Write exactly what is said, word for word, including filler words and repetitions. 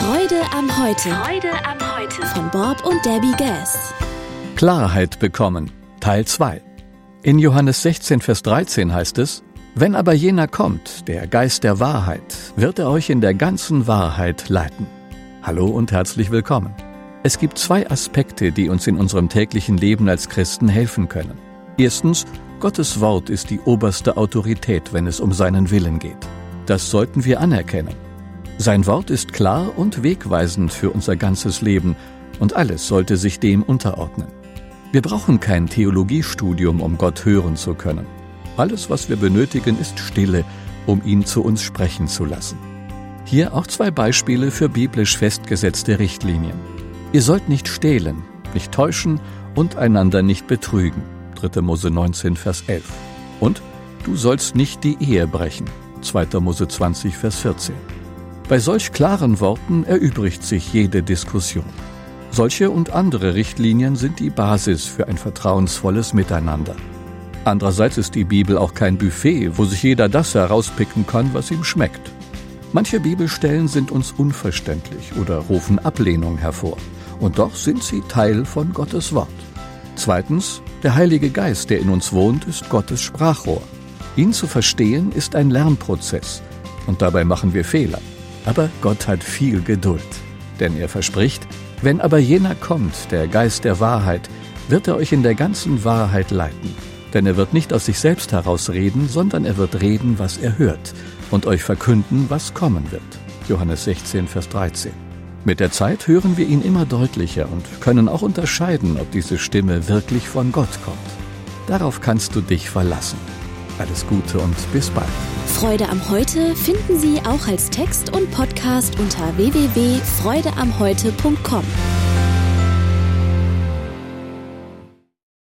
Freude am Heute. Freude am Heute. Von Bob und Debbie Gass. Klarheit bekommen, Teil zwei. In Johannes sechzehn, Vers dreizehn heißt es: Wenn aber jener kommt, der Geist der Wahrheit, wird er euch in der ganzen Wahrheit leiten. Hallo und herzlich willkommen. Es gibt zwei Aspekte, die uns in unserem täglichen Leben als Christen helfen können. Erstens, Gottes Wort ist die oberste Autorität, wenn es um seinen Willen geht. Das sollten wir anerkennen. Sein Wort ist klar und wegweisend für unser ganzes Leben, und alles sollte sich dem unterordnen. Wir brauchen kein Theologiestudium, um Gott hören zu können. Alles, was wir benötigen, ist Stille, um ihn zu uns sprechen zu lassen. Hier auch zwei Beispiele für biblisch festgesetzte Richtlinien. Ihr sollt nicht stehlen, nicht täuschen und einander nicht betrügen. dritter Mose neunzehn, Vers elf. Und du sollst nicht die Ehe brechen. zweiter Mose zwanzig, Vers vierzehn. Bei solch klaren Worten erübrigt sich jede Diskussion. Solche und andere Richtlinien sind die Basis für ein vertrauensvolles Miteinander. Andererseits ist die Bibel auch kein Buffet, wo sich jeder das herauspicken kann, was ihm schmeckt. Manche Bibelstellen sind uns unverständlich oder rufen Ablehnung hervor. Und doch sind sie Teil von Gottes Wort. Zweitens, der Heilige Geist, der in uns wohnt, ist Gottes Sprachrohr. Ihn zu verstehen ist ein Lernprozess. Und dabei machen wir Fehler. Aber Gott hat viel Geduld. Denn er verspricht: Wenn aber jener kommt, der Geist der Wahrheit, wird er euch in der ganzen Wahrheit leiten. Denn er wird nicht aus sich selbst heraus reden, sondern er wird reden, was er hört, und euch verkünden, was kommen wird. Johannes sechzehn, Vers dreizehn. Mit der Zeit hören wir ihn immer deutlicher und können auch unterscheiden, ob diese Stimme wirklich von Gott kommt. Darauf kannst du dich verlassen. Alles Gute und bis bald. Freude am Heute finden Sie auch als Text und Podcast unter w w w punkt freude am heute punkt com.